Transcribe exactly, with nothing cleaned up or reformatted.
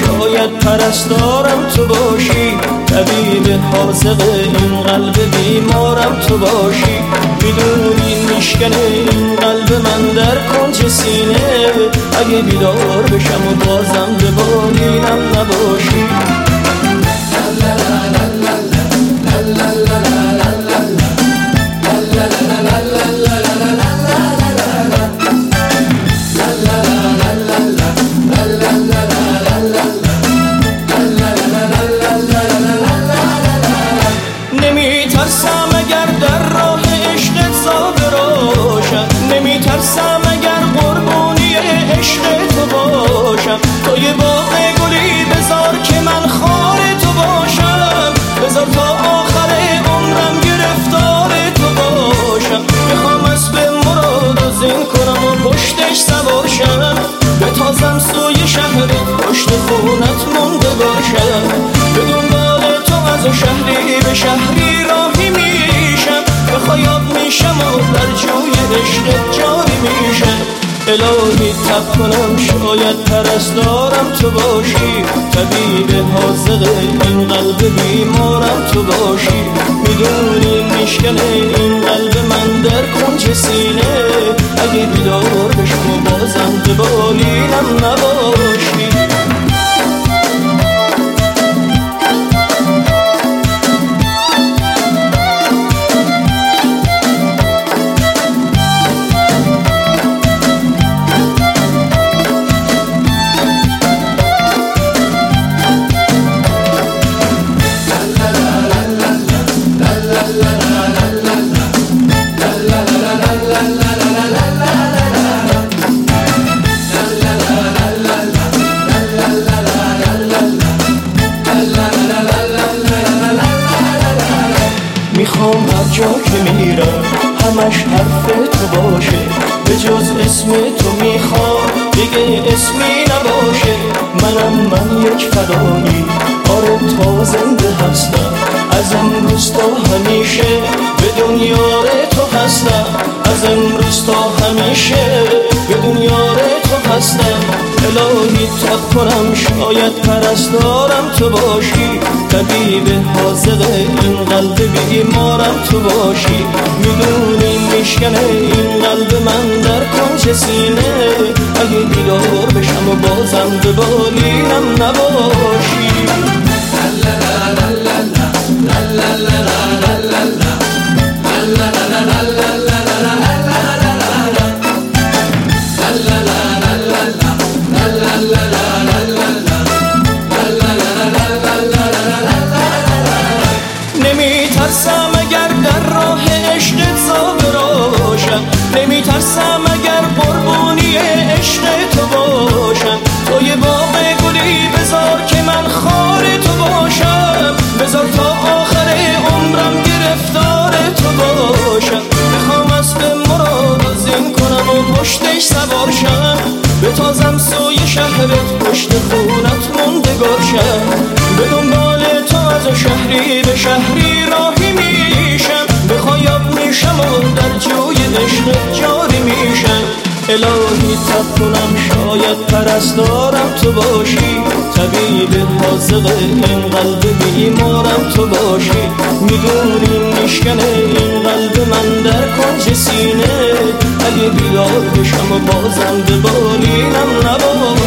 شاید پرستارم تو باشی، طبیب حاذق این قلب بیمارم تو باشی. میدونی میشکنه این قلب من در کنج سینه، اگه بیدار بشم و بازم به بالینم نباشی. نمیترسم اگر در راه عشقت زاده راشم، نمیترسم اگر قربانی عشق تو باشم. تو یه باغ گلی بذار که من خار تو باشم، بذار تا آخر عمرم گرفتار تو باشم. میخوام اسب مراد و زین کنم و پشتش سوار شم، به تازم سوی شهرت پشت خونت مونده باشم. به دنبال تو از شهری به شهری راهی میشم، به خیاب میشم و در جوی عشقت جاری میشم. الهی تب کنم شاید پرستارم تو باشی، طبیب حاذق این قلب بیمارم تو باشی. میدونی میشکنه این قلب من در کنج سینه، اگه بیدار بشم و بازم به بالینم نباشی. میخوام هر جا که میرم همش حرف تو باشه، به جز اسم تو میخوام دیگه اسمی نباشه. منم من یک فدایی، آره تا زنده هستم، از امروز تا همیشه به دنیای تو هستم. از امروز تا همیشه به دنیای تو هستم. الهی تب کنم شاید پرستارم تو باشی، طبیب حاذق این قلب بیمارم تو باشی. میدونی میشکنه این قلب من در کنج سینه، اگه بیدار بشم و بازم به بالینم نباشی. نمیترسم اگر در راه عشقت زاده راشم، نمیترسم اگر قربانی عشق تو باشم. تو یه باغ گلی بذار که من خار تو باشم، بذار تا آخر عمرم گرفتار تو باشم. میخوام اسب مراد و زین کنم و پشتش سوار شم، به تازم سوی شهرت پشت خونت موندگار شم. به دنبال تو از شهری به شهری راهی میشم، به خیاب میشم و در جوی عشقت جاری میشم. الهی تب کنم شاید پرستارم تو باشی، طبیب حاذق این قلب بیمارم تو باشی. میدونی میشکنه این قلب من در کنج سینه، اگه بیدار بشم و بازم به بالینم نباشی.